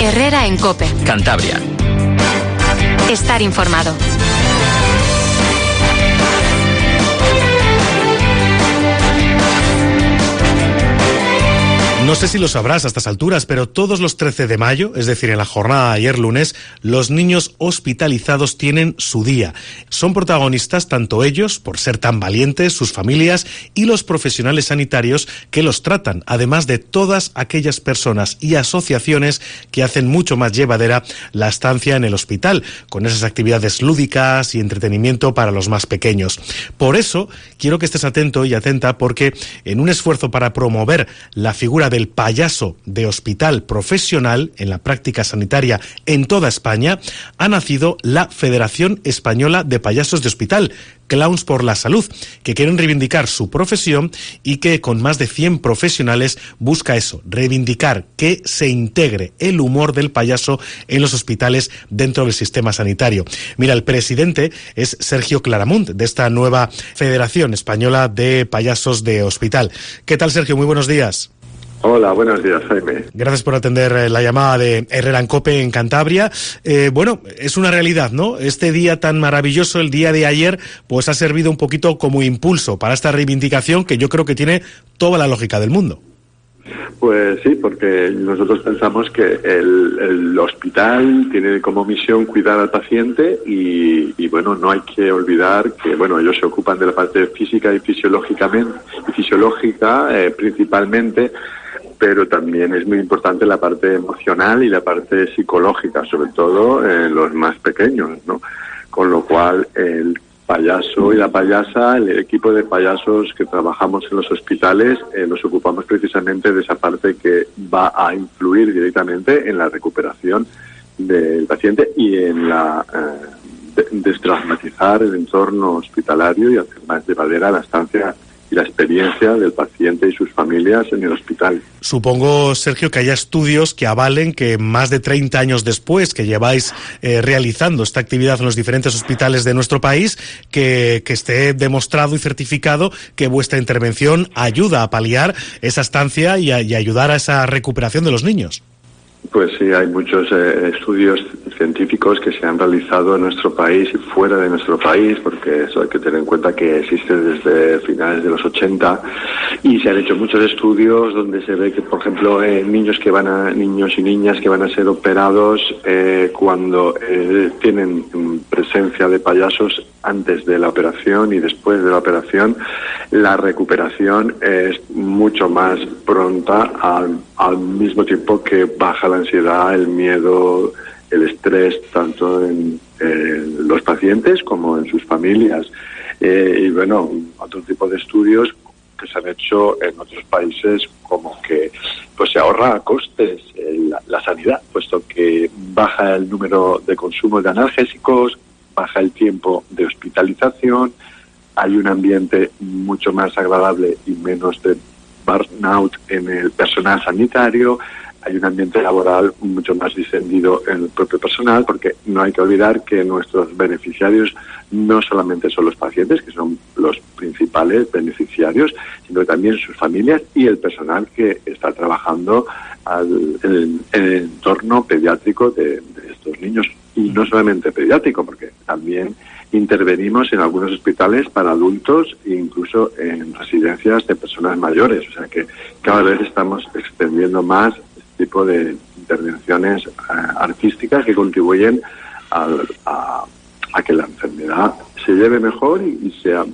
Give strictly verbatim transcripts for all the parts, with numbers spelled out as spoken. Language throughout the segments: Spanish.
Herrera en COPE. Cantabria. Estar informado. No sé si lo sabrás a estas alturas, pero todos los trece de mayo, es decir, en la jornada de ayer lunes, los niños hospitalizados tienen su día. Son protagonistas tanto ellos, por ser tan valientes, sus familias y los profesionales sanitarios que los tratan, además de todas aquellas personas y asociaciones que hacen mucho más llevadera la estancia en el hospital, con esas actividades lúdicas y entretenimiento para los más pequeños. Por eso, quiero que estés atento y atenta, porque en un esfuerzo para promover la figura de del payaso de hospital profesional en la práctica sanitaria en toda España, ha nacido la Federación Española de Payasos de Hospital, Clowns por la Salud, que quieren reivindicar su profesión y que con más de cien profesionales busca eso, reivindicar que se integre el humor del payaso en los hospitales dentro del sistema sanitario. Mira, el presidente es Sergio Claramunt, de esta nueva Federación Española de Payasos de Hospital. ¿Qué tal, Sergio? Muy buenos días. Hola, buenos días, Jaime. Gracias por atender la llamada de Herrera en COPE en Cantabria. Eh, bueno, es una realidad, ¿no? Este día tan maravilloso, el día de ayer, pues ha servido un poquito como impulso para esta reivindicación que yo creo que tiene toda la lógica del mundo. Pues sí, porque nosotros pensamos que el, el hospital tiene como misión cuidar al paciente y, y bueno, no hay que olvidar que bueno, ellos se ocupan de la parte física y fisiológicamente y fisiológica eh, principalmente, pero también es muy importante la parte emocional y la parte psicológica, sobre todo en los más pequeños, ¿no? Con lo cual el payaso y la payasa, el equipo de payasos que trabajamos en los hospitales, eh, nos ocupamos precisamente de esa parte que va a influir directamente en la recuperación del paciente y en la eh, destraumatizar el entorno hospitalario y hacer más llevadera la estancia y la experiencia del paciente y sus familias en el hospital. Supongo, Sergio, que haya estudios que avalen que más de treinta años después que lleváis eh, realizando esta actividad en los diferentes hospitales de nuestro país, que, que esté demostrado y certificado que vuestra intervención ayuda a paliar esa estancia y, a, y ayudar a esa recuperación de los niños. Pues sí, hay muchos eh, estudios científicos que se han realizado en nuestro país y fuera de nuestro país, porque eso hay que tener en cuenta que existe desde finales de los ochenta y se han hecho muchos estudios donde se ve que, por ejemplo, eh, niños que van a niños y niñas que van a ser operados eh, cuando eh, tienen presencia de payasos antes de la operación y después de la operación, la recuperación es mucho más pronta al, al mismo tiempo que baja la ansiedad, el miedo, el estrés, tanto en eh, los pacientes como en sus familias. Eh, y bueno, otro tipo de estudios que se han hecho en otros países, como que pues se ahorra costes eh, la, la sanidad, puesto que baja el número de consumo de analgésicos, baja el tiempo de hospitalización, hay un ambiente mucho más agradable y menos de burnout en el personal sanitario, hay un ambiente laboral mucho más distendido en el propio personal, porque no hay que olvidar que nuestros beneficiarios no solamente son los pacientes, que son los principales beneficiarios, sino también sus familias y el personal que está trabajando al, en, el, en el entorno pediátrico de, de estos niños. Y no solamente pediátrico, porque también intervenimos en algunos hospitales para adultos e incluso en residencias de personas mayores. O sea que cada vez estamos extendiendo más este tipo de intervenciones uh, artísticas que contribuyen al, a, a que la enfermedad se lleve mejor y, y sea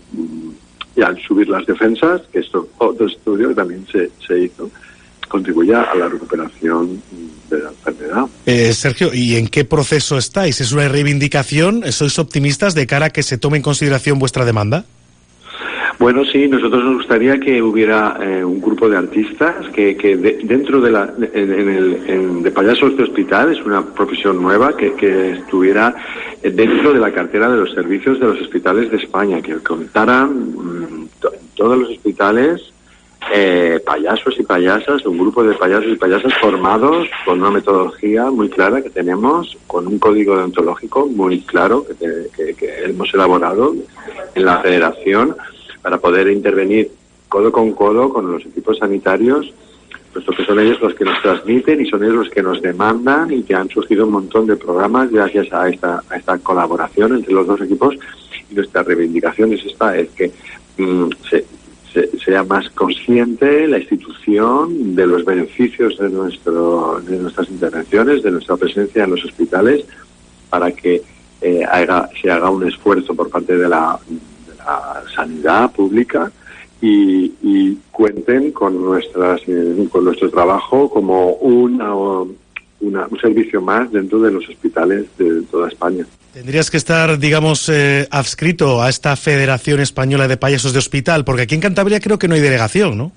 y al subir las defensas, que esto otro estudio que también se, se hizo, contribuya a la recuperación de la enfermedad. Eh, Sergio, ¿y en qué proceso estáis? ¿Es una reivindicación? ¿Sois optimistas de cara a que se tome en consideración vuestra demanda? Bueno, sí, nosotros nos gustaría que hubiera eh, un grupo de artistas que, que de, dentro de la en, en el en, de payasos de hospital, es una profesión nueva que, que estuviera dentro de la cartera de los servicios de los hospitales de España, que contaran mmm, to, en todos los hospitales eh, payasos y payasas, un grupo de payasos y payasas formados con una metodología muy clara que tenemos, con un código deontológico muy claro que, que, que hemos elaborado en la federación, para poder intervenir codo con codo con los equipos sanitarios puesto que son ellos los que nos transmiten y son ellos los que nos demandan, y que han surgido un montón de programas gracias a esta, a esta colaboración entre los dos equipos. Y nuestra reivindicación es esta, es que mmm, se, se, sea más consciente la institución de los beneficios de, nuestro, de nuestras intervenciones, de nuestra presencia en los hospitales, para que eh, haga, se haga un esfuerzo por parte de la, de la sanidad pública y, y cuenten con nuestras eh, con nuestro trabajo como una, una, un servicio más dentro de los hospitales de toda España. Tendrías que estar, digamos, eh, adscrito a esta Federación Española de Payasos de Hospital, porque aquí en Cantabria creo que no hay delegación, ¿no?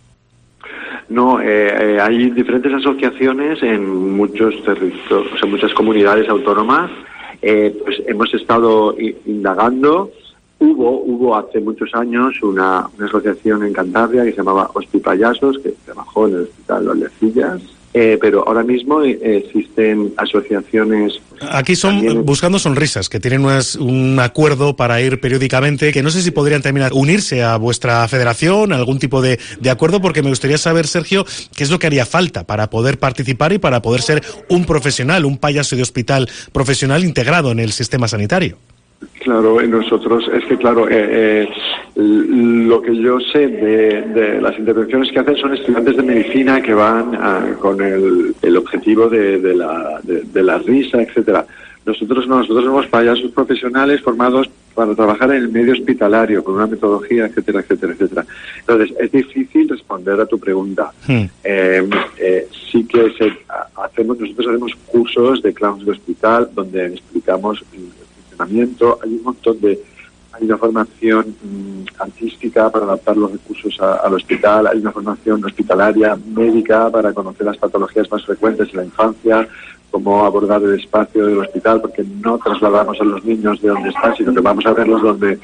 No, eh, eh, hay diferentes asociaciones en muchos territorios, o sea, muchas comunidades autónomas. Eh, pues hemos estado indagando. Hubo, hubo hace muchos años una, una asociación en Cantabria que se llamaba Hospipayasos, que trabajó en el Hospital Los Lecillas. Eh, pero ahora mismo eh, existen asociaciones... Aquí son también... Buscando Sonrisas, que tienen unas, un acuerdo para ir periódicamente, que no sé si podrían terminar unirse a vuestra federación, algún tipo de, de acuerdo, porque me gustaría saber, Sergio, qué es lo que haría falta para poder participar y para poder ser un profesional, un payaso de hospital profesional integrado en el sistema sanitario. Claro, nosotros, es que claro, eh, eh, lo que yo sé de, de las intervenciones que hacen son estudiantes de medicina que van a, con el, el objetivo de, de, la, de, de la risa, etcétera. Nosotros no, nosotros somos payasos profesionales formados para trabajar en el medio hospitalario, con una metodología, etcétera, etcétera, etcétera. Entonces, es difícil responder a tu pregunta. Hmm. Eh, eh, sí que se, hacemos, nosotros hacemos cursos de clowns de hospital donde explicamos hay un montón de hay una formación mmm, artística para adaptar los recursos a, al hospital, hay una formación hospitalaria médica para conocer las patologías más frecuentes en la infancia, cómo abordar el espacio del hospital, porque no trasladamos a los niños de donde están, sino que vamos a verlos donde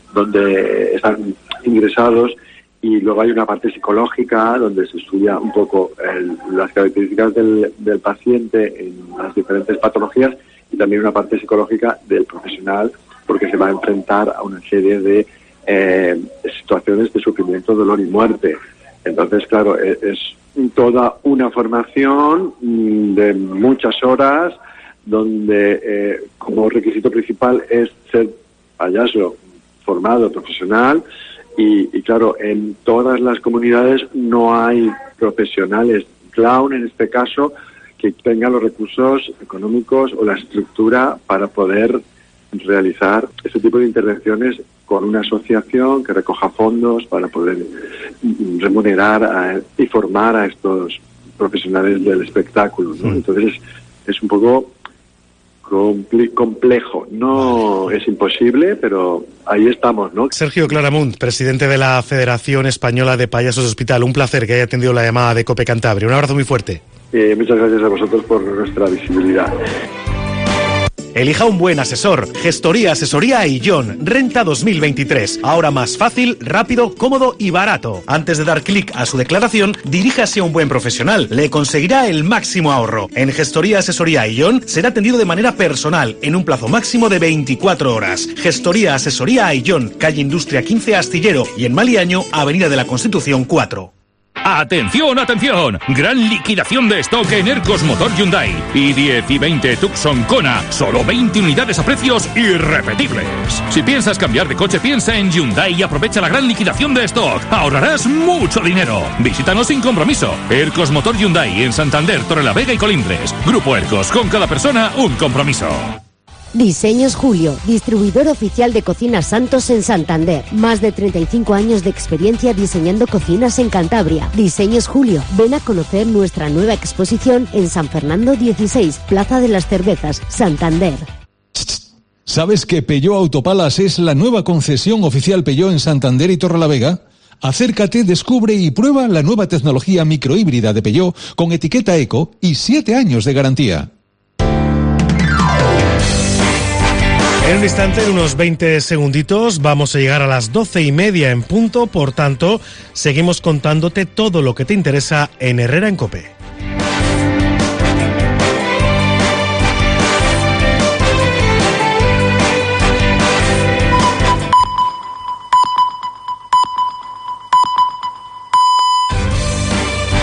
donde están ingresados. Y luego hay una parte psicológica donde se estudia un poco el, las características del, del paciente en las diferentes patologías, y también una parte psicológica del profesional, porque se va a enfrentar a una serie de eh, situaciones de sufrimiento, dolor y muerte. Entonces, claro, es, es toda una formación de muchas horas, donde eh, como requisito principal es ser payaso formado, profesional, y, y claro, en todas las comunidades no hay profesionales clown, en este caso, que tenga los recursos económicos o la estructura para poder realizar ese tipo de intervenciones con una asociación que recoja fondos para poder remunerar a, y formar a estos profesionales del espectáculo, ¿no? Entonces es, es un poco complejo, no es imposible, pero ahí estamos, ¿no? Sergio Claramunt, presidente de la Federación Española de Payasos de Hospital, un placer que haya atendido la llamada de COPE Cantabria. Un abrazo muy fuerte. Eh, muchas gracias a vosotros por nuestra visibilidad. Elija un buen asesor. Gestoría, Asesoría Aillón. Renta dos mil veintitrés. Ahora más fácil, rápido, cómodo y barato. Antes de dar clic a su declaración, diríjase a un buen profesional. Le conseguirá el máximo ahorro. En Gestoría, Asesoría Aillón será atendido de manera personal, en un plazo máximo de veinticuatro horas. Gestoría, Asesoría Aillón. Calle Industria quince Astillero. Y en Maliaño, Avenida de la Constitución cuatro. ¡Atención, atención! Gran liquidación de stock en Ercos Motor Hyundai. i diez y veinte Tucson Kona. Solo veinte unidades a precios irrepetibles. Si piensas cambiar de coche, piensa en Hyundai y aprovecha la gran liquidación de stock. Ahorrarás mucho dinero. Visítanos sin compromiso. Ercos Motor Hyundai en Santander, Torrelavega y Colindres. Grupo Ercos, con cada persona un compromiso. Diseños Julio, distribuidor oficial de Cocinas Santos en Santander. Más de treinta y cinco años de experiencia diseñando cocinas en Cantabria. Diseños Julio, ven a conocer nuestra nueva exposición en San Fernando dieciséis, Plaza de las Cervezas, Santander. ¿Sabes que Peugeot Autopalas es la nueva concesión oficial Peugeot en Santander y Torrelavega? Acércate, descubre y prueba la nueva tecnología microhíbrida de Peugeot con etiqueta Eco y siete años de garantía. En un instante, en unos veinte segunditos, vamos a llegar a las doce y media en punto. Por tanto, seguimos contándote todo lo que te interesa en Herrera en COPE.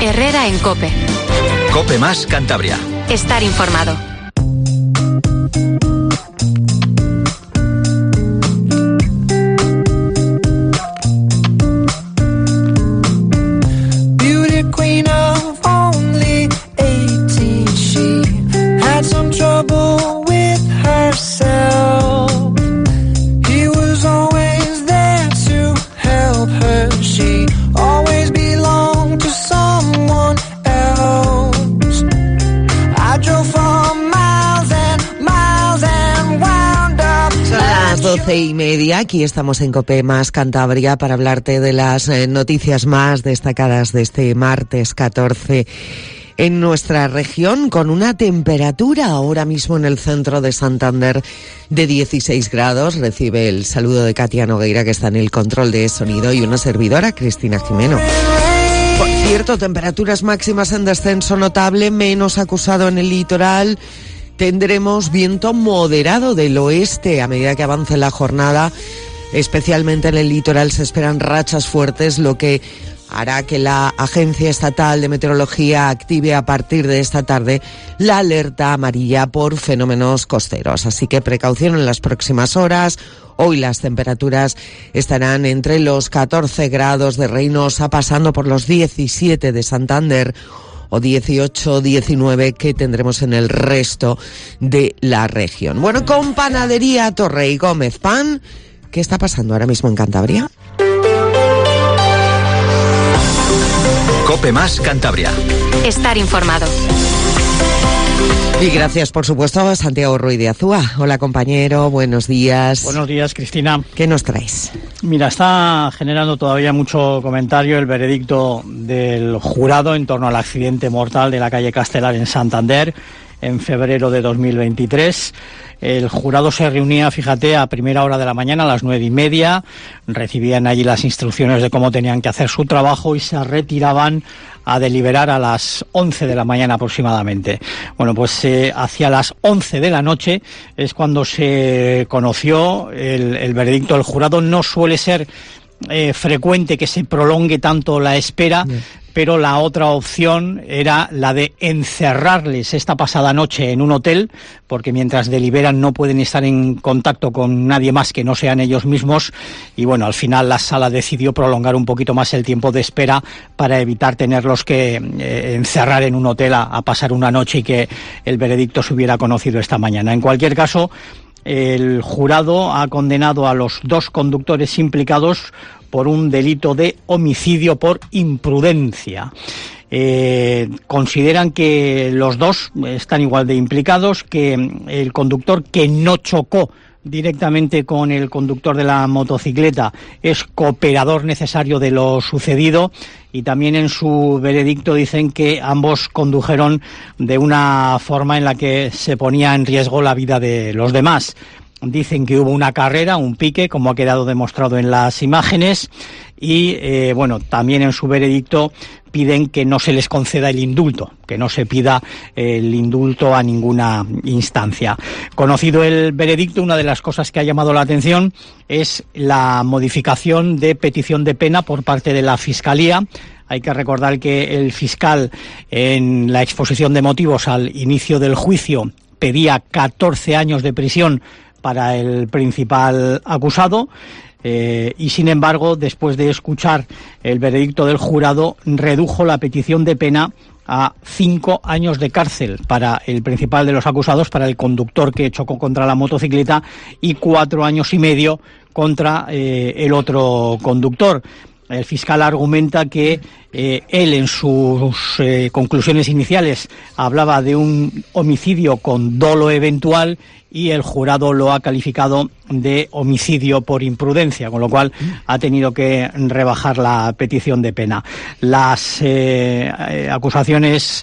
Herrera en COPE. COPE más Cantabria. Estar informado. doce y media, aquí estamos en COPE más Cantabria para hablarte de las eh, noticias más destacadas de este martes catorce en nuestra región, con una temperatura ahora mismo en el centro de Santander de dieciséis grados. Recibe el saludo de Katia Nogueira, que está en el control de sonido, y una servidora, Cristina Jimeno. Por cierto, temperaturas máximas en descenso notable, menos acusado en el litoral. Tendremos viento moderado del oeste a medida que avance la jornada. Especialmente en el litoral se esperan rachas fuertes, lo que hará que la Agencia Estatal de Meteorología active a partir de esta tarde la alerta amarilla por fenómenos costeros. Así que precaución en las próximas horas. Hoy las temperaturas estarán entre los catorce grados de Reynosa, pasando por los diecisiete de Santander, o dieciocho, diecinueve que tendremos en el resto de la región. Bueno, con Panadería Torre y Gómez Pan, ¿qué está pasando ahora mismo en Cantabria? COPE más Cantabria. Estar informado. Y gracias, por supuesto, a Santiago Ruiz de Azúa. Hola, compañero, buenos días. Buenos días, Cristina. ¿Qué nos traes? Mira, está generando todavía mucho comentario el veredicto del jurado en torno al accidente mortal de la calle Castelar en Santander en febrero de dos mil veintitrés. El jurado se reunía, fíjate, a primera hora de la mañana, a las nueve y media. Recibían allí las instrucciones de cómo tenían que hacer su trabajo y se retiraban a deliberar a las once de la mañana aproximadamente. Bueno, pues eh, hacia las once de la noche es cuando se conoció el, el veredicto del jurado. No suele ser eh, frecuente que se prolongue tanto la espera, Bien. pero la otra opción era la de encerrarles esta pasada noche en un hotel, porque mientras deliberan no pueden estar en contacto con nadie más que no sean ellos mismos, y bueno, al final la sala decidió prolongar un poquito más el tiempo de espera para evitar tenerlos que eh, encerrar en un hotel a, a pasar una noche y que el veredicto se hubiera conocido esta mañana. En cualquier caso, el jurado ha condenado a los dos conductores implicados por un delito de homicidio por imprudencia. Eh, consideran que los dos están igual de implicados, que el conductor que no chocó directamente con el conductor de la motocicleta es cooperador necesario de lo sucedido, y también en su veredicto dicen que ambos condujeron de una forma en la que se ponía en riesgo la vida de los demás. Dicen que hubo una carrera, un pique, como ha quedado demostrado en las imágenes, y eh, bueno, también en su veredicto piden que no se les conceda el indulto, que no se pida el indulto a ninguna instancia. Conocido el veredicto, una de las cosas que ha llamado la atención es la modificación de petición de pena por parte de la Fiscalía. Hay que recordar que el fiscal, en la exposición de motivos al inicio del juicio, pedía catorce años de prisión para el principal acusado, eh, y sin embargo, después de escuchar el veredicto del jurado, redujo la petición de pena a cinco años de cárcel para el principal de los acusados, para el conductor que chocó contra la motocicleta, y cuatro años y medio contra eh, el otro conductor. El fiscal argumenta que eh, él en sus eh, conclusiones iniciales hablaba de un homicidio con dolo eventual, y el jurado lo ha calificado de homicidio por imprudencia, con lo cual ha tenido que rebajar la petición de pena. Las eh, eh, acusaciones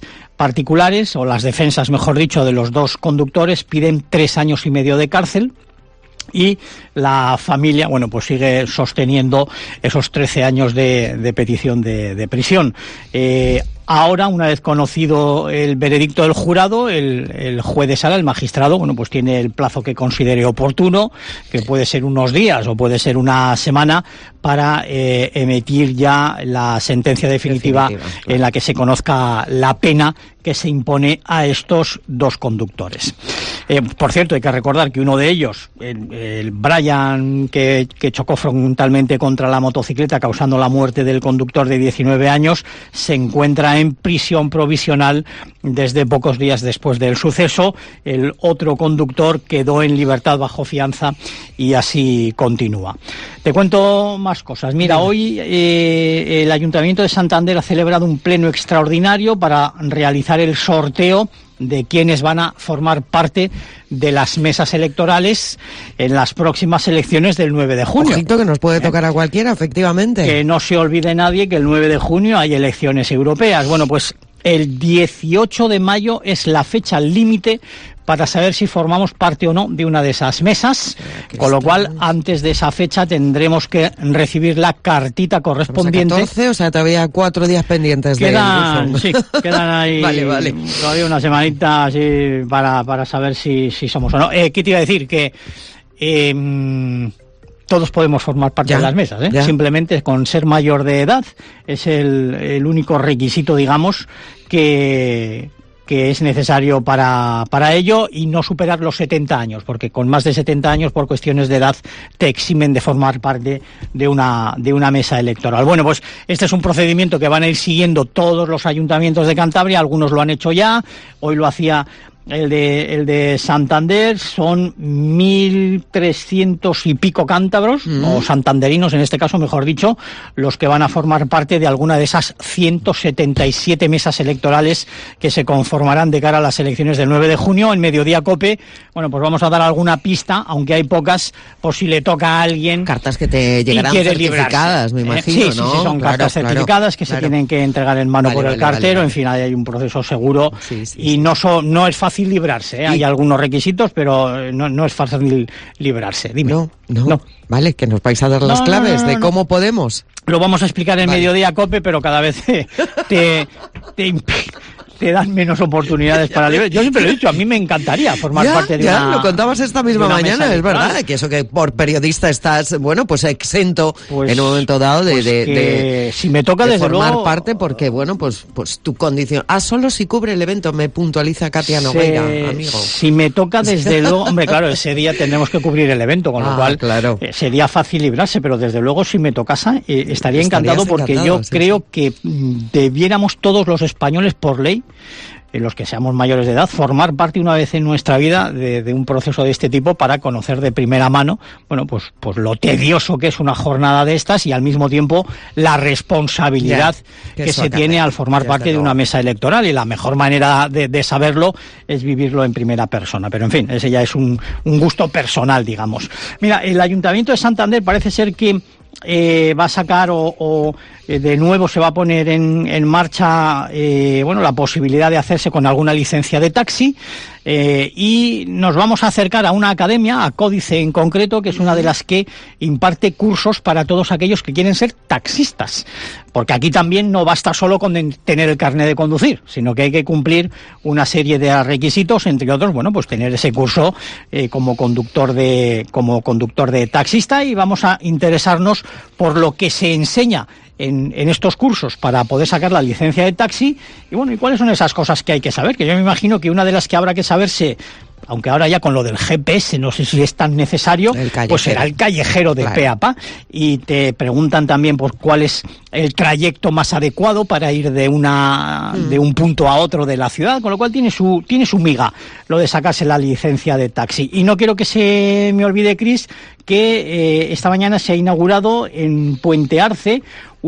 particulares, o las defensas, mejor dicho, de los dos conductores piden tres años y medio de cárcel. y la familia, bueno, pues sigue sosteniendo esos trece años de, de petición de, de prisión. Eh, Ahora, una vez conocido el veredicto del jurado, el, el juez de sala, el magistrado, bueno, pues tiene el plazo que considere oportuno, que puede ser unos días o puede ser una semana, para eh, emitir ya la sentencia definitiva, definitiva claro. en la que se conozca la pena que se impone a estos dos conductores. Eh, por cierto, hay que recordar que uno de ellos, el, el Brian, que, que chocó frontalmente contra la motocicleta causando la muerte del conductor de diecinueve años, se encuentra en prisión provisional desde pocos días después del suceso. El otro conductor quedó en libertad bajo fianza y así continúa. Te cuento más cosas. Mira, hoy eh, el Ayuntamiento de Santander ha celebrado un pleno extraordinario para realizar el sorteo de quienes van a formar parte de las mesas electorales en las próximas elecciones del nueve de junio. Ojito, que nos puede tocar a cualquiera, efectivamente. Que no se olvide nadie que el nueve de junio hay elecciones europeas. Bueno, pues el dieciocho de mayo es la fecha límite para saber si formamos parte o no de una de esas mesas, con lo cual antes de esa fecha tendremos que recibir la cartita correspondiente. catorce, o sea, todavía cuatro días pendientes. Quedan, de sí, quedan ahí vale, vale. todavía una semanita así para, para saber si, si somos o no. Eh, ¿Qué te iba a decir? Que eh, todos podemos formar parte ya, de las mesas, ¿eh? Ya. Simplemente con ser mayor de edad es el, el único requisito, digamos, que... que es necesario para, para ello, y no superar los setenta años, porque con más de setenta años, por cuestiones de edad, te eximen de formar parte de una, de una mesa electoral. Bueno, pues este es un procedimiento que van a ir siguiendo todos los ayuntamientos de Cantabria, algunos lo han hecho ya, hoy lo hacía el de, el de Santander. Son mil trescientos y pico cántabros, mm. o santanderinos en este caso, mejor dicho, los que van a formar parte de alguna de esas ciento setenta y siete mesas electorales que se conformarán de cara a las elecciones del nueve de junio. En Mediodía Cope, bueno, pues vamos a dar alguna pista, aunque hay pocas, por si le toca a alguien. Cartas que te llegarán certificadas, me imagino, eh, sí, ¿no? Sí, sí, son claro, cartas certificadas claro, que claro. se tienen que entregar en mano vale, por el vale, cartero, vale. En fin, hay un proceso seguro, sí, sí, y sí. no, so, no es fácil librarse, ¿eh? Hay algunos requisitos, pero no, no es fácil librarse. Dime. No, no, no. Vale, que nos vais a dar las no, claves no, no, no, de cómo no. podemos. Lo vamos a explicar en vale. Mediodía Cope, pero cada vez te, te, te, te dan menos oportunidades para librar. Yo siempre lo he dicho, a mí me encantaría formar ya, parte de ya, una... lo contabas esta misma mañana, es verdad, que eso que por periodista estás, bueno, pues exento pues, en un momento dado de, pues de, de si me toca de desde formar luego, parte, porque bueno, pues pues tu condición. Ah, solo si cubre el evento, me puntualiza Katia Nogueira, se, amigo. Si me toca desde luego, hombre, claro, ese día tendremos que cubrir el evento, con ah, lo cual claro. eh, sería fácil librarse, pero desde luego si me tocase eh, estaría encantado, porque encantado, yo sí, creo sí. que debiéramos todos los españoles por ley, en los que seamos mayores de edad, formar parte una vez en nuestra vida de, de un proceso de este tipo, para conocer de primera mano, bueno, pues, pues lo tedioso que es una jornada de estas, y al mismo tiempo la responsabilidad ya, que, que se tiene al formar parte de una mesa electoral, y la mejor manera de, de saberlo es vivirlo en primera persona. Pero en fin, ese ya es un, un gusto personal, digamos. Mira, el Ayuntamiento de Santander parece ser que Eh, va a sacar o, o eh, de nuevo se va a poner en, en marcha eh, bueno, la posibilidad de hacerse con alguna licencia de taxi, eh, y nos vamos a acercar a una academia, a Códice en concreto, que es una de las que imparte cursos para todos aquellos que quieren ser taxistas, porque aquí también no basta solo con tener el carnet de conducir, sino que hay que cumplir una serie de requisitos, entre otros, bueno, pues tener ese curso eh, como conductor de como conductor de taxista, y vamos a interesarnos por lo que se enseña en, en estos cursos para poder sacar la licencia de taxi. Y bueno, ¿y cuáles son esas cosas que hay que saber? Que yo me imagino que una de las que habrá que saberse, aunque ahora ya con lo del G P S no sé si es tan necesario, pues será el callejero de claro. pe a pa, y te preguntan también por cuál es el trayecto más adecuado para ir de una mm. de un punto a otro de la ciudad, con lo cual tiene su tiene su miga lo de sacarse la licencia de taxi. Y no quiero que se me olvide, Cris, que eh, esta mañana se ha inaugurado en Puente Arce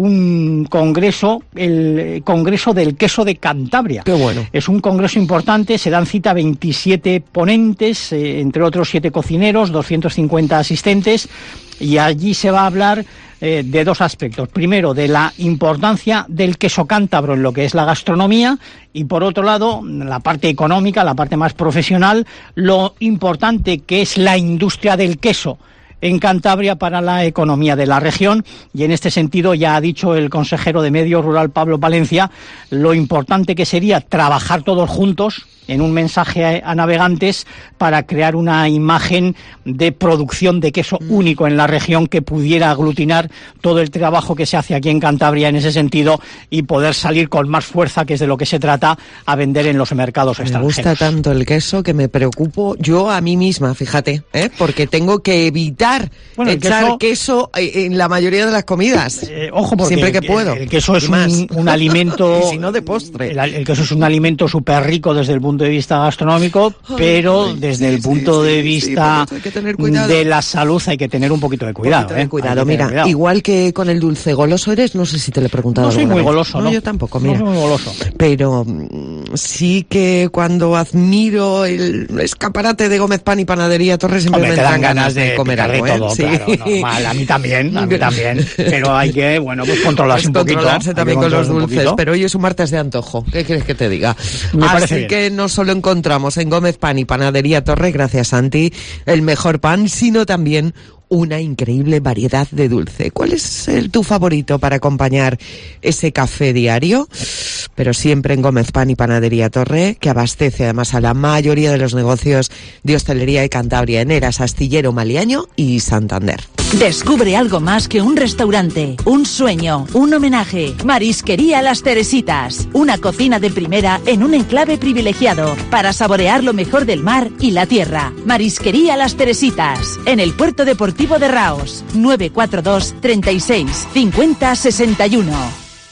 un congreso, el Congreso del Queso de Cantabria. Qué bueno. Es un congreso importante, se dan cita veintisiete ponentes, eh, entre otros siete cocineros, doscientos cincuenta asistentes, y allí se va a hablar eh, de dos aspectos. Primero, de la importancia del queso cántabro en lo que es la gastronomía, y por otro lado, la parte económica, la parte más profesional, lo importante que es la industria del queso en Cantabria para la economía de la región. Y en este sentido ya ha dicho el consejero de Medio Rural, Pablo Palencia, lo importante que sería trabajar todos juntos en un mensaje a navegantes para crear una imagen de producción de queso único en la región que pudiera aglutinar todo el trabajo que se hace aquí en Cantabria en ese sentido y poder salir con más fuerza, que es de lo que se trata, a vender en los mercados extranjeros. Me gusta tanto el queso que me preocupo yo a mí misma, fíjate, ¿eh? Porque tengo que evitar bueno, echar queso... queso en la mayoría de las comidas. Eh, ojo, porque siempre que el, puedo. El queso es un, un alimento... y si no, de postre. El, el queso es un alimento súper rico desde el punto de vista gastronómico, pero ay, desde sí, el punto sí, de sí, vista sí, de la salud hay que tener un poquito de cuidado. Poquito de ¿eh? cuidado. Mira, cuidado. Igual que con el dulce, ¿goloso eres? No sé si te lo he preguntado. No soy muy vez. goloso, ¿no? No, yo tampoco, mira. No soy muy goloso. Pero sí que cuando admiro el escaparate de Gómez Pan y Panadería Torres siempre Hombre, me dan dan ganas de, de comer algo, todo, ¿eh? Sí. Claro, normal. A mí también, a mí también. Pero hay que, bueno, pues controlarse pues un poquito. Controlarse también con los dulces. Pero hoy es un martes de antojo. ¿Qué quieres que te diga? Me Así bien. que no solo encontramos en Gómez Pan y Panadería Torre, gracias Santi, el mejor pan, sino también una increíble variedad de dulce. ¿Cuál es el tu favorito para acompañar ese café diario? Pero siempre en Gómez Pan y Panadería Torre, que abastece además a la mayoría de los negocios de hostelería de Cantabria, en Eras, Astillero, Maliaño y Santander. Descubre algo más que un restaurante, un sueño, un homenaje. Marisquería Las Teresitas, una cocina de primera en un enclave privilegiado para saborear lo mejor del mar y la tierra. Marisquería Las Teresitas, en el puerto deportivo de Raos, nueve cuatro dos, treinta y seis, cincuenta, sesenta y uno.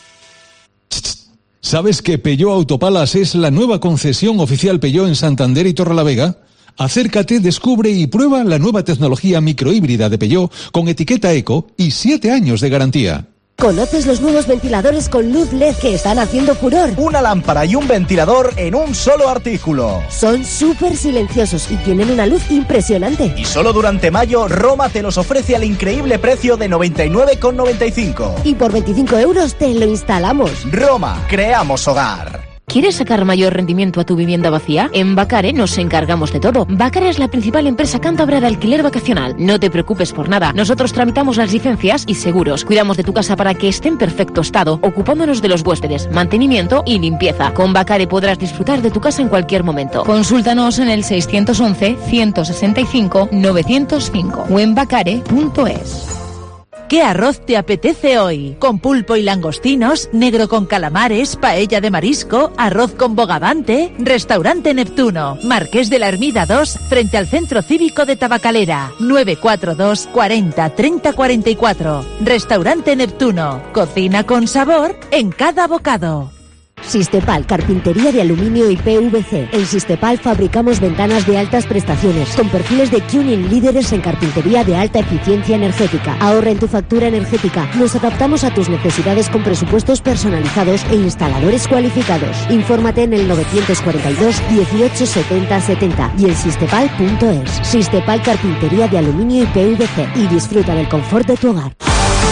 ¿Sabes que Peugeot Autopalas es la nueva concesión oficial Peugeot en Santander y Torrelavega? Acércate, descubre y prueba la nueva tecnología microhíbrida de Peugeot con etiqueta Eco y siete años de garantía. ¿Conoces los nuevos ventiladores con luz L E D que están haciendo furor? Una lámpara y un ventilador en un solo artículo. Son súper silenciosos y tienen una luz impresionante. Y solo durante mayo, Roma te los ofrece al increíble precio de noventa y nueve con noventa y cinco. Y por veinticinco euros te lo instalamos. Roma, creamos hogar. ¿Quieres sacar mayor rendimiento a tu vivienda vacía? En Bacare nos encargamos de todo. Bacare es la principal empresa cántabra de alquiler vacacional. No te preocupes por nada. Nosotros tramitamos las licencias y seguros. Cuidamos de tu casa para que esté en perfecto estado, ocupándonos de los huéspedes, mantenimiento y limpieza. Con Bacare podrás disfrutar de tu casa en cualquier momento. Consúltanos en el seiscientos once, ciento sesenta y cinco, novecientos cinco o en bacare punto es. ¿Qué arroz te apetece hoy? Con pulpo y langostinos, negro con calamares, paella de marisco, arroz con bogavante. Restaurante Neptuno, Marqués de la Ermida dos, frente al Centro Cívico de Tabacalera. nueve cuatro dos, cuarenta, treinta, cuarenta y cuatro. Restaurante Neptuno, cocina con sabor en cada bocado. Sistepal, carpintería de aluminio y P V C. En Sistepal fabricamos ventanas de altas prestaciones, con perfiles de Cunin líderes en carpintería de alta eficiencia energética. Ahorra en tu factura energética. Nos adaptamos a tus necesidades con presupuestos personalizados e instaladores cualificados. Infórmate en el novecientos cuarenta y dos, dieciocho, setenta, setenta y en sistepal punto es. Sistepal, carpintería de aluminio y P V C. Y disfruta del confort de tu hogar.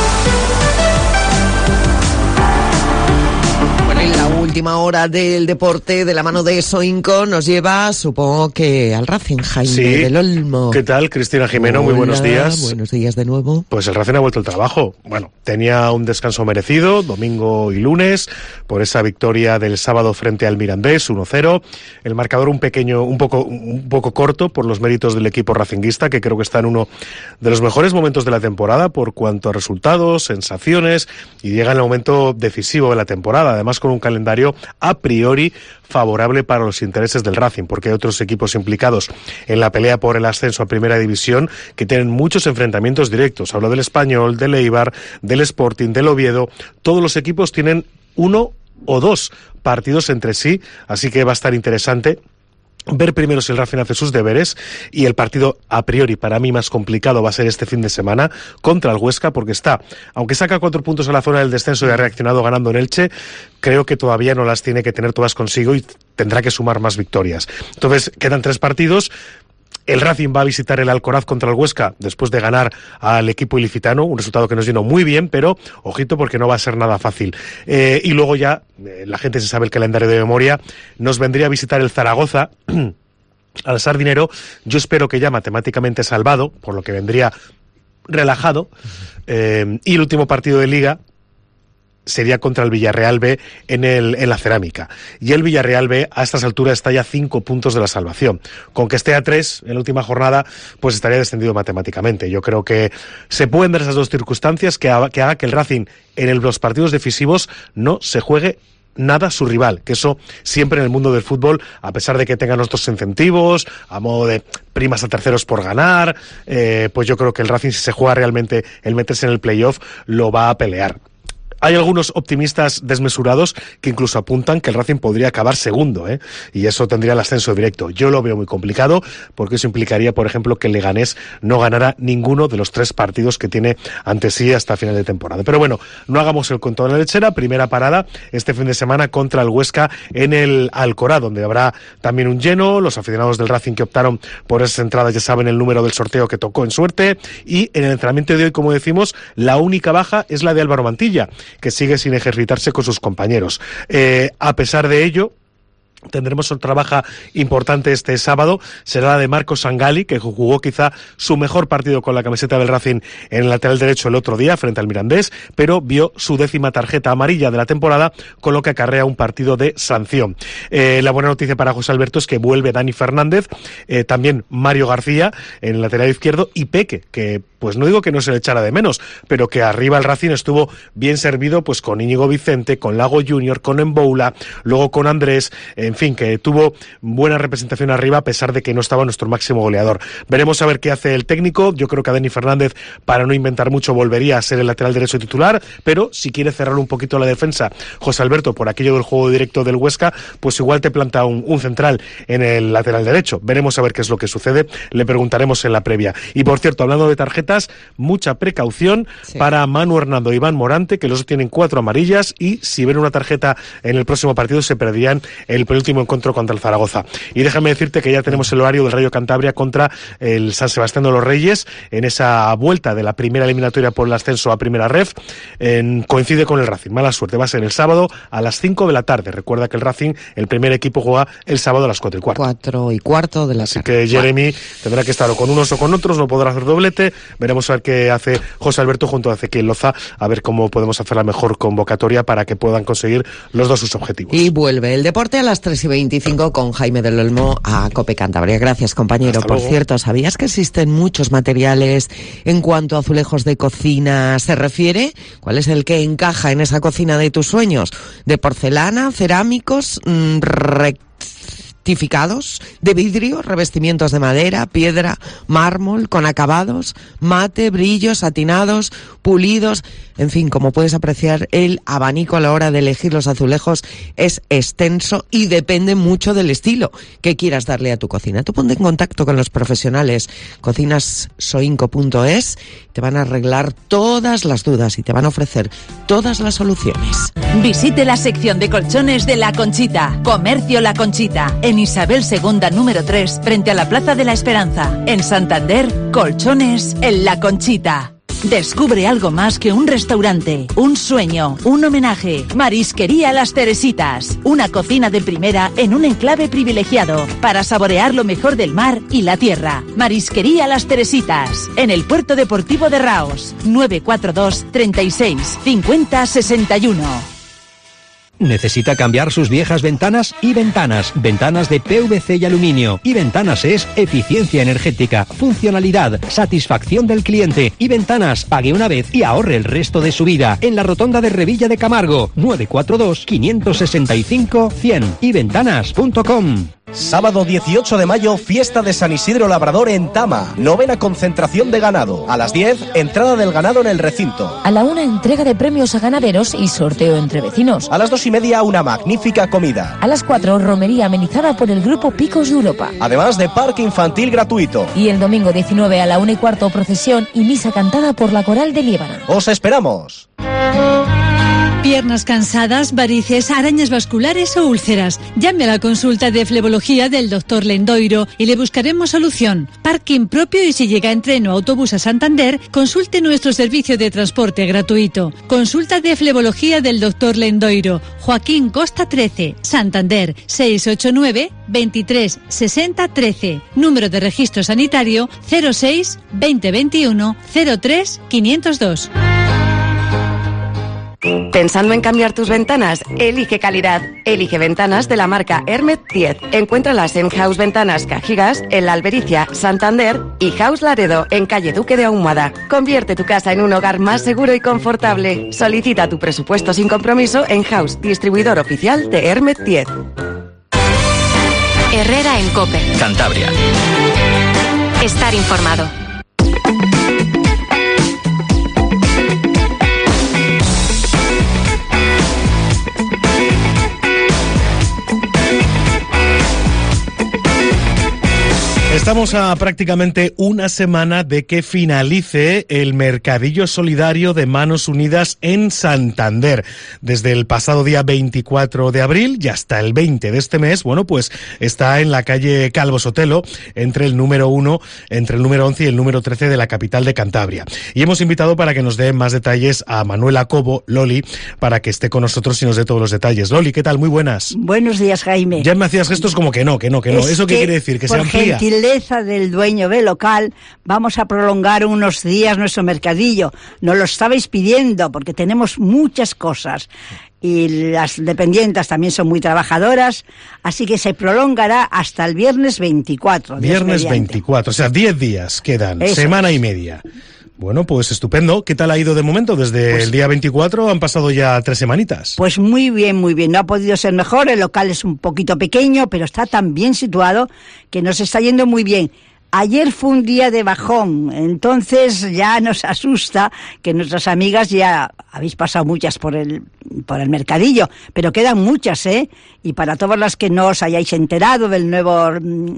Última hora del deporte de la mano de Soinco nos lleva, supongo que al Racing, Jaime sí. del Olmo. ¿Qué tal, Cristina Jimeno? Hola, muy buenos días. Buenos días de nuevo. Pues el Racing ha vuelto al trabajo. Bueno, tenía un descanso merecido, domingo y lunes, por esa victoria del sábado frente al Mirandés, uno cero. El marcador un pequeño, un poco, un poco corto por los méritos del equipo racinguista, que creo que está en uno de los mejores momentos de la temporada por cuanto a resultados, sensaciones, y llega en el momento decisivo de la temporada, además con un calendario a priori favorable para los intereses del Racing, porque hay otros equipos implicados en la pelea por el ascenso a Primera División que tienen muchos enfrentamientos directos. Hablo del Español, del Eibar, del Sporting, del Oviedo. Todos los equipos tienen uno o dos partidos entre sí, así que va a estar interesante ver primero si el Racing hace sus deberes, y el partido a priori para mí más complicado va a ser este fin de semana contra el Huesca, porque está, aunque saca cuatro puntos a la zona del descenso y ha reaccionado ganando en Elche, creo que todavía no las tiene que tener todas consigo y tendrá que sumar más victorias. Entonces quedan tres partidos. El Racing va a visitar el Alcoraz contra el Huesca después de ganar al equipo ilicitano, un resultado que nos llenó muy bien, pero ojito porque no va a ser nada fácil. Eh, y luego ya, eh, la gente se sabe el calendario de memoria, nos vendría a visitar el Zaragoza al Sardinero. Yo espero que ya matemáticamente salvado, por lo que vendría relajado, eh, y el último partido de Liga sería contra el Villarreal B en, el, en la Cerámica. Y el Villarreal B a estas alturas está ya a cinco puntos de la salvación. Con que esté a tres en la última jornada, pues estaría descendido matemáticamente. Yo creo que se pueden dar esas dos circunstancias que haga que, haga que el Racing en el, los partidos decisivos no se juegue nada su rival, que eso siempre en el mundo del fútbol, a pesar de que tengan otros incentivos, a modo de primas a terceros por ganar, eh, pues yo creo que el Racing, si se juega realmente el meterse en el playoff, lo va a pelear. Hay algunos optimistas desmesurados que incluso apuntan que el Racing podría acabar segundo, ¿eh? Y eso tendría el ascenso directo. Yo lo veo muy complicado porque eso implicaría, por ejemplo, que el Leganés no ganara ninguno de los tres partidos que tiene ante sí hasta final de temporada. Pero bueno, no hagamos el cuento de la lechera. Primera parada este fin de semana contra el Huesca en el Alcoraz, donde habrá también un lleno. Los aficionados del Racing que optaron por esas entradas ya saben el número del sorteo que tocó en suerte. Y en el entrenamiento de hoy, como decimos, la única baja es la de Álvaro Mantilla, que sigue sin ejercitarse con sus compañeros. Eh, a pesar de ello, tendremos otra baja importante este sábado, será la de Marcos Sangali, que jugó quizá su mejor partido con la camiseta del Racing en el lateral derecho el otro día frente al Mirandés, pero vio su décima tarjeta amarilla de la temporada, con lo que acarrea un partido de sanción. Eh, la buena noticia para José Alberto es que vuelve Dani Fernández, eh, también Mario García en el lateral izquierdo y Peque, que pues no digo que no se le echara de menos, pero que arriba el Racing estuvo bien servido pues con Íñigo Vicente, con Lago Junior, con Emboula, luego con Andrés, en fin, que tuvo buena representación arriba a pesar de que no estaba nuestro máximo goleador. Veremos a ver qué hace el técnico. Yo creo que a Dani Fernández, para no inventar mucho, volvería a ser el lateral derecho titular, pero si quiere cerrar un poquito la defensa José Alberto por aquello del juego directo del Huesca, pues igual te planta un, un central en el lateral derecho. Veremos a ver qué es lo que sucede, le preguntaremos en la previa. Y por cierto, hablando de tarjetas, mucha precaución sí. para Manu Hernando e Iván Morante, que los tienen cuatro amarillas y si ven una tarjeta en el próximo partido se perderían el penúltimo encuentro contra el Zaragoza. Y déjame decirte que ya tenemos el horario del Rayo Cantabria contra el San Sebastián de los Reyes en esa vuelta de la primera eliminatoria por el ascenso a Primera Ref. En, coincide con el Racing. Mala suerte. Va a ser el sábado a las cinco de la tarde. Recuerda que el Racing, el primer equipo, juega el sábado a las cuatro y cuarto. Cuatro y cuarto de la Así tarde. que Jeremy tendrá que estar o con unos o con otros, no podrá hacer doblete. Veremos a ver qué hace José Alberto junto a Ezequiel Loza, a ver cómo podemos hacer la mejor convocatoria para que puedan conseguir los dos sus objetivos. Y vuelve el deporte a las tres y veinticinco con Jaime del Olmo a COPE Cantabria. Gracias, compañero. Por cierto, ¿sabías que existen muchos materiales en cuanto a azulejos de cocina se refiere? ¿Cuál es el que encaja en esa cocina de tus sueños? ¿De porcelana, cerámicos, mmm, rectángulos, de vidrio, revestimientos de madera, piedra, mármol, con acabados, mate, brillos, satinados, pulidos? En fin, como puedes apreciar, el abanico a la hora de elegir los azulejos es extenso y depende mucho del estilo que quieras darle a tu cocina. Tú ponte en contacto con los profesionales cocinas soinco punto es, te van a arreglar todas las dudas y te van a ofrecer todas las soluciones. Visite la sección de colchones de La Conchita, Comercio La Conchita, en Isabel segunda número tres, frente a la Plaza de la Esperanza. En Santander, colchones en La Conchita. Descubre algo más que un restaurante, un sueño, un homenaje. Marisquería Las Teresitas, una cocina de primera en un enclave privilegiado para saborear lo mejor del mar y la tierra. Marisquería Las Teresitas, en el Puerto Deportivo de Raos, nueve cuatro dos, treinta y seis, cincuenta, sesenta y uno. ¿Necesita cambiar sus viejas ventanas? Y Ventanas, ventanas de P V C y aluminio. Y Ventanas es eficiencia energética, funcionalidad, satisfacción del cliente. Y Ventanas, pague una vez y ahorre el resto de su vida. En la rotonda de Revilla de Camargo, nueve cuatro dos, cinco seis cinco, cien. y ventanas punto com. Sábado dieciocho de mayo, fiesta de San Isidro Labrador en Tama. Novena concentración de ganado. A las diez, entrada del ganado en el recinto. A la una, entrega de premios a ganaderos y sorteo entre vecinos. A las dos y media, una magnífica comida. A las cuatro, romería amenizada por el grupo Picos de Europa. Además de parque infantil gratuito. Y el domingo diecinueve a la una y cuarto, procesión y misa cantada por la Coral de Líbana. ¡Os esperamos! Piernas cansadas, varices, arañas vasculares o úlceras. Llame a la consulta de flebología del doctor Lendoiro y le buscaremos solución. Parking propio y si llega en tren o autobús a Santander, consulte nuestro servicio de transporte gratuito. Consulta de flebología del doctor Lendoiro. Joaquín Costa trece, Santander, seis ocho nueve, veintitrés, sesenta, trece. Número de registro sanitario cero seis, veinte veintiuno, cero tres, quinientos dos. ¿Pensando en cambiar tus ventanas? Elige calidad. Elige ventanas de la marca Hermet diez. Encuéntralas en House Ventanas Cajigas, en La Albericia, Santander y House Laredo, en calle Duque de Ahumada. Convierte tu casa en un hogar más seguro y confortable. Solicita tu presupuesto sin compromiso en House, distribuidor oficial de Hermet diez. Herrera en COPE. Cantabria. Estar informado. Estamos a prácticamente una semana de que finalice el Mercadillo Solidario de Manos Unidas en Santander. Desde el pasado día veinticuatro de abril y hasta el veinte de este mes, bueno, pues está en la calle Calvo Sotelo, entre el número uno, entre el número once y el número trece de la capital de Cantabria. Y hemos invitado para que nos dé más detalles a Manuela Cobo, Loli, para que esté con nosotros y nos dé todos los detalles. Loli, ¿qué tal? Muy buenas. Buenos días, Jaime. Ya me hacías gestos como que no, que no, que no. Es ¿Eso qué que quiere decir? ¿Que se por amplía? Gentileza del dueño del local, vamos a prolongar unos días nuestro mercadillo. Nos lo estabais pidiendo porque tenemos muchas cosas y las dependientes también son muy trabajadoras, así que se prolongará hasta el viernes veinticuatro. Viernes veinticuatro, o sea, diez días quedan, Eso semana es. y media. Bueno, pues estupendo. ¿Qué tal ha ido de momento? Desde pues, el día veinticuatro han pasado ya tres semanitas. Pues muy bien, muy bien. No ha podido ser mejor. El local es un poquito pequeño, pero está tan bien situado que nos está yendo muy bien. Ayer fue un día de bajón, entonces ya nos asusta que nuestras amigas ya habéis pasado muchas por el por el mercadillo, pero quedan muchas, ¿eh? Y para todas las que no os hayáis enterado del nuevo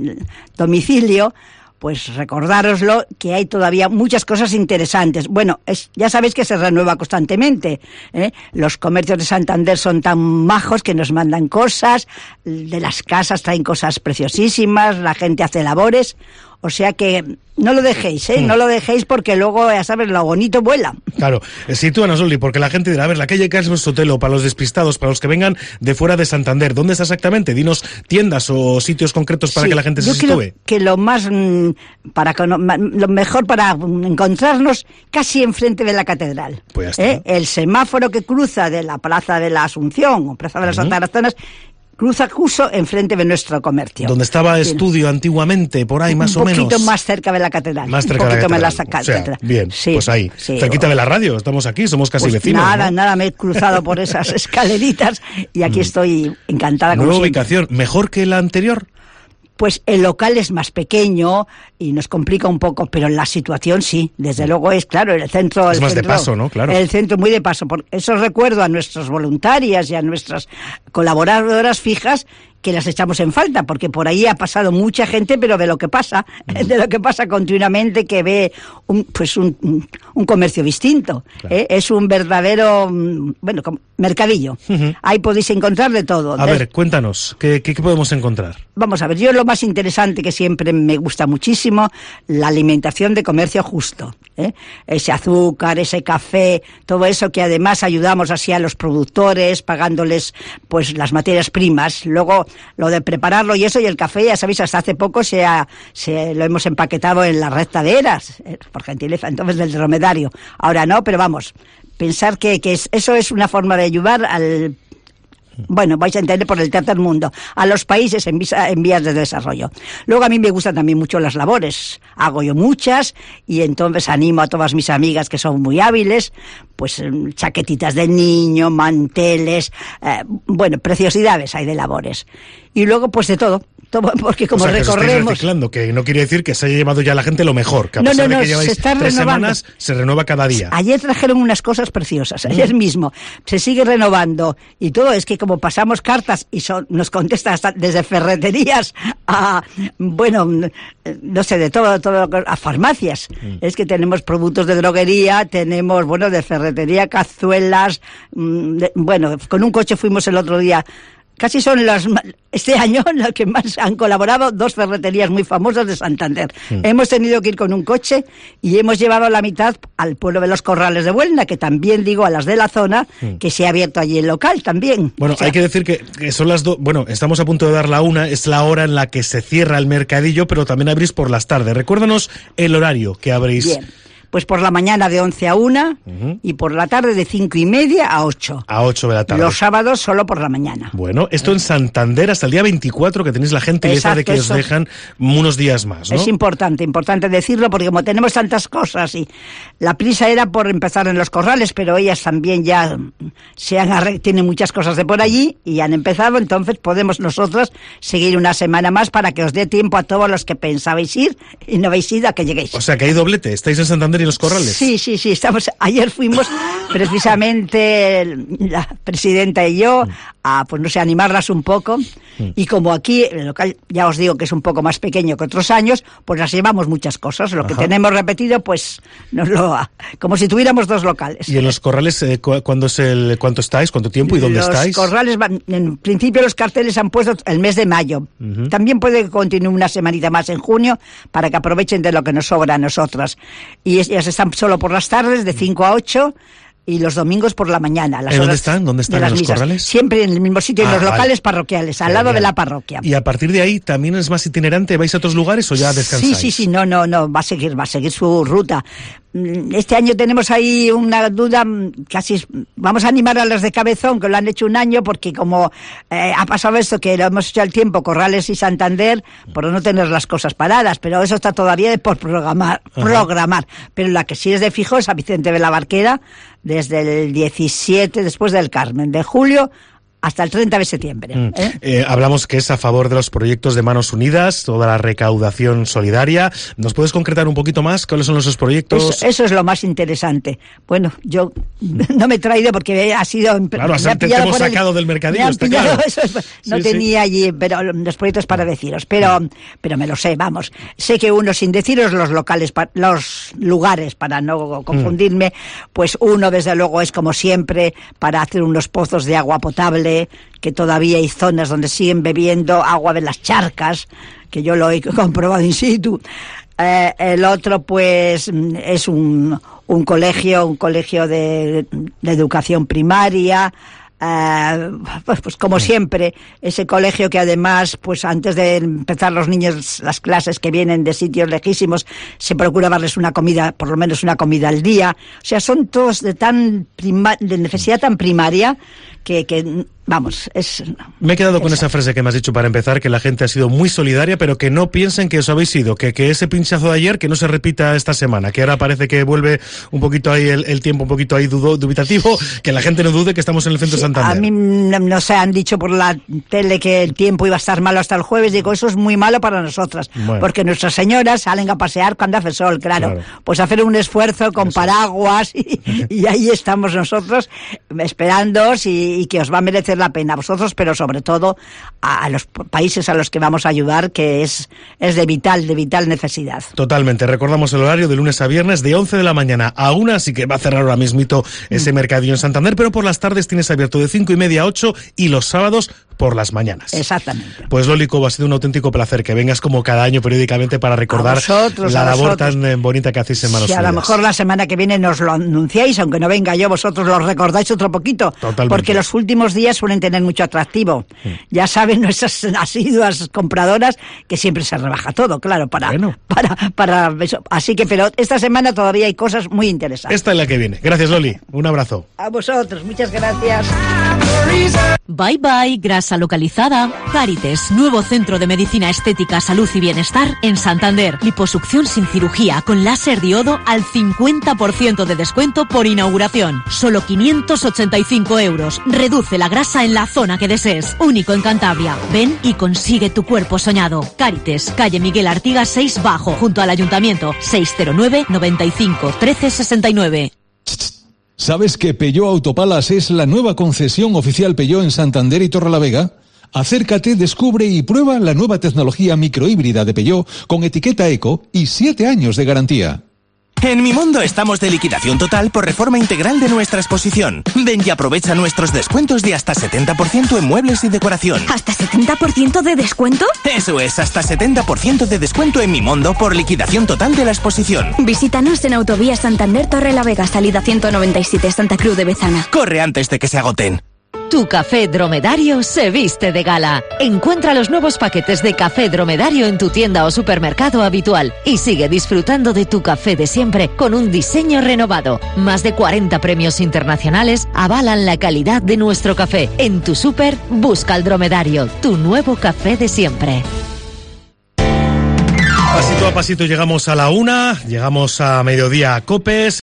domicilio, pues recordároslo que hay todavía muchas cosas interesantes. Bueno, es, ya sabéis que se renueva constantemente, ¿eh? Los comercios de Santander son tan majos que nos mandan cosas, de las casas traen cosas preciosísimas, la gente hace labores, o sea que no lo dejéis, ¿eh? Mm. No lo dejéis porque luego, ya sabes, lo bonito vuela. Claro, sitúanos, Loli, porque la gente dirá, a ver, la calle Calvo Sotelo, para los despistados, para los que vengan de fuera de Santander, ¿dónde está exactamente? Dinos tiendas o sitios concretos para sí, que la gente se sitúe. Yo creo que lo más, para lo mejor para encontrarnos casi enfrente de la catedral. Pues ya está. ¿Eh? El semáforo que cruza de la Plaza de la Asunción o Plaza de las Santas uh-huh. Zonas cruza justo enfrente de nuestro comercio. Donde estaba bien. Estudio antiguamente, por ahí más o menos. Un poquito más cerca de la catedral. Más cerca de la catedral. Más cerca de la catedral. O sea, bien, sí, pues ahí. Sí, cerquita o... de la radio, estamos aquí, somos casi pues vecinos. Nada, ¿no? nada, me he cruzado por esas escaleritas y aquí estoy encantada. Nueva como ubicación, ¿mejor que la anterior? Pues el local es más pequeño y nos complica un poco, pero la situación sí, desde luego es, claro, el centro... Es el más centro, de paso, ¿no? Claro. El centro muy de paso. Por eso recuerdo a nuestras voluntarias y a nuestras colaboradoras fijas que las echamos en falta, porque por ahí ha pasado mucha gente, pero de lo que pasa, mm. de lo que pasa continuamente, que ve un, pues un, un comercio distinto. Claro. ¿eh? Es un verdadero, bueno, mercadillo. Uh-huh. Ahí podéis encontrar de todo. A de... ver, cuéntanos, ¿qué, qué, ¿qué podemos encontrar? Vamos a ver, yo lo más interesante que siempre me gusta muchísimo, la alimentación de comercio justo. ¿eh? Ese azúcar, ese café, todo eso que además ayudamos así a los productores, pagándoles pues las materias primas. Luego lo de prepararlo y eso, y el café, ya sabéis, hasta hace poco se, ha, se lo hemos empaquetado en la recta de Eras, eh, por gentileza, entonces del dromedario. Ahora no, pero vamos, pensar que, que es, eso es una forma de ayudar al... Bueno, vais a entender por el tercer mundo, a los países en, visa, en vías de desarrollo. Luego a mí me gustan también mucho las labores, hago yo muchas y entonces animo a todas mis amigas que son muy hábiles, pues chaquetitas del niño, manteles, eh, bueno, preciosidades hay de labores. Y luego pues de todo, todo, porque como o sea, que recorremos... reciclando, que no quiere decir que se haya llevado ya la gente lo mejor, que a no, pesar no, no, de que lleváis se está tres renovando. semanas, se renueva cada día. Ayer trajeron unas cosas preciosas, ayer mismo. Se sigue renovando y todo es que como pasamos cartas y son, nos contesta hasta desde ferreterías a, bueno, no sé, de todo, todo a farmacias. Mm. Es que tenemos productos de droguería, tenemos, bueno, de ferretería, cazuelas, de, bueno, con un coche fuimos el otro día. Casi son las, este año las que más han colaborado dos ferreterías muy famosas de Santander. Mm. Hemos tenido que ir con un coche y hemos llevado la mitad al pueblo de los Corrales de Buelna, que también digo a las de la zona, mm. que se ha abierto allí el local también. Bueno, o sea, hay que decir que, que son las dos, bueno, estamos a punto de dar la una, es la hora en la que se cierra el mercadillo, pero también abrís por las tardes. Recuérdanos el horario que abrís. Bien. Pues por la mañana de once a una uh-huh. y por la tarde de cinco y media a ocho. A ocho de la tarde. Los sábados solo por la mañana. Bueno, esto en Santander hasta el día veinticuatro, que tenéis la gentileza de que eso. os dejan unos días más, ¿no? Es importante, importante decirlo, porque como tenemos tantas cosas y la prisa era por empezar en los Corrales, pero ellas también ya se han arre- tienen muchas cosas de por allí y han empezado, entonces podemos nosotros seguir una semana más para que os dé tiempo a todos los que pensabais ir y no habéis ido a que lleguéis. O sea, que hay doblete, estáis en Santander y los Corrales. Sí, sí, sí, estamos, ayer fuimos precisamente la presidenta y yo a, pues no sé, animarlas un poco, y como aquí el local, ya os digo que es un poco más pequeño que otros años, pues las llevamos muchas cosas, lo que Ajá. tenemos repetido, pues nos lo, como si tuviéramos dos locales. ¿Y en los Corrales eh, cu- ¿cuándo es el, cuánto estáis, cuánto tiempo y dónde los estáis? Los Corrales, van, en principio los carteles han puesto el mes de mayo, uh-huh. también puede que continúe una semanita más en junio, para que aprovechen de lo que nos sobra a nosotras, y ellas están solo por las tardes de cinco a ocho y los domingos por la mañana. Las ¿En dónde están? ¿Dónde están los misas. Corrales? Siempre en el mismo sitio, ah, en los locales vale. parroquiales, al Genial. lado de la parroquia. ¿Y a partir de ahí también es más itinerante? ¿Vais a otros lugares o ya descansáis? Sí, sí, sí, no, no, no, va a seguir, va a seguir su ruta. Este año tenemos ahí una duda, casi vamos a animar a los de Cabezón, que lo han hecho un año, porque como eh, ha pasado esto, que lo hemos hecho al tiempo, Corrales y Santander, por no tener las cosas paradas, pero eso está todavía de por programar, Ajá. programar. Pero la que sí es de fijo es a Vicente de la Barquera, desde el diecisiete, después del Carmen, de julio, hasta el treinta de septiembre. Mm. ¿eh? Eh, hablamos que es a favor de los proyectos de Manos Unidas, toda la recaudación solidaria. ¿Nos puedes concretar un poquito más cuáles son esos proyectos? Eso, eso es lo más interesante. Bueno, yo no me he traído porque ha sido... Claro, me te, te hemos sacado el, del mercadillo, está pillado, claro. Eso es, no sí, tenía sí. allí pero los proyectos para deciros, pero, pero me lo sé, vamos. Sé que uno, sin deciros los locales, los lugares, para no confundirme, mm. pues uno, desde luego, es como siempre, para hacer unos pozos de agua potable, que todavía hay zonas donde siguen bebiendo agua de las charcas, que yo lo he comprobado in situ. Eh, el otro, pues, es un, un colegio, un colegio de, de educación primaria. Uh, pues, pues como siempre, ese colegio que además, pues antes de empezar los niños las clases que vienen de sitios lejísimos, se procura darles una comida, por lo menos una comida al día. O sea, son todos de tan prima- de necesidad tan primaria que, que vamos, es... Me he quedado es, con esa frase que me has dicho para empezar, que la gente ha sido muy solidaria, pero que no piensen que os habéis ido, que, que ese pinchazo de ayer que no se repita esta semana, que ahora parece que vuelve un poquito ahí el, el tiempo un poquito ahí dudo, dubitativo, que la gente no dude que estamos en el centro sí, de Santander. A mí no, no se han dicho por la tele que el tiempo iba a estar malo hasta el jueves, digo, eso es muy malo para nosotras, bueno. porque nuestras señoras salen a pasear cuando hace sol, claro, claro. pues hacer un esfuerzo con eso. paraguas y, y ahí estamos nosotros esperándoos y, y que os va a merecer la pena a vosotros, pero sobre todo a, a los países a los que vamos a ayudar, que es, es de vital, de vital necesidad. Totalmente, recordamos el horario de lunes a viernes de once de la mañana a una, así que va a cerrar ahora mismito ese mm. mercadillo en Santander, pero por las tardes tienes abierto de cinco y media a ocho y los sábados por las mañanas. Exactamente. Pues Loli Cobo, ha sido un auténtico placer que vengas como cada año periódicamente para recordar vosotros, la labor tan bonita que hacéis en Manos si Unidas. A lo mejor la semana que viene nos lo anunciáis, aunque no venga yo, vosotros lo recordáis otro poquito. Totalmente. Porque los últimos días suelen tener mucho atractivo. Mm. Ya saben nuestras asiduas compradoras que siempre se rebaja todo, claro, para, bueno. para, para eso. Así que, pero esta semana todavía hay cosas muy interesantes. Esta es la que viene. Gracias, Loli. Un abrazo. A vosotros. Muchas gracias. Bye bye, grasa casa localizada. Cárites, nuevo centro de medicina estética, salud y bienestar en Santander. Liposucción sin cirugía con láser diodo al cincuenta por ciento de descuento por inauguración. Solo quinientos ochenta y cinco euros. Reduce la grasa en la zona que desees. Único en Cantabria. Ven y consigue tu cuerpo soñado. Cárites, calle Miguel Artigas seis Bajo, junto al Ayuntamiento. seis cero nueve, noventa y cinco, trece sesenta y nueve. ¿Sabes que Peugeot Autopalas es la nueva concesión oficial Peugeot en Santander y Torrelavega? Acércate, descubre y prueba la nueva tecnología microhíbrida de Peugeot con etiqueta Eco y siete años de garantía. En Mi Mundo estamos de liquidación total por reforma integral de nuestra exposición. Ven y aprovecha nuestros descuentos de hasta setenta por ciento en muebles y decoración. ¿Hasta setenta por ciento de descuento? Eso es, hasta setenta por ciento de descuento en Mi Mundo por liquidación total de la exposición. Visítanos en Autovía Santander Torrelavega, salida ciento noventa y siete, Santa Cruz de Bezana. Corre antes de que se agoten. Tu café dromedario se viste de gala. Encuentra los nuevos paquetes de café dromedario en tu tienda o supermercado habitual y sigue disfrutando de tu café de siempre con un diseño renovado. Más de cuarenta premios internacionales avalan la calidad de nuestro café. En tu súper, busca el dromedario, tu nuevo café de siempre. Pasito a pasito llegamos a la una, llegamos a mediodía a Copes.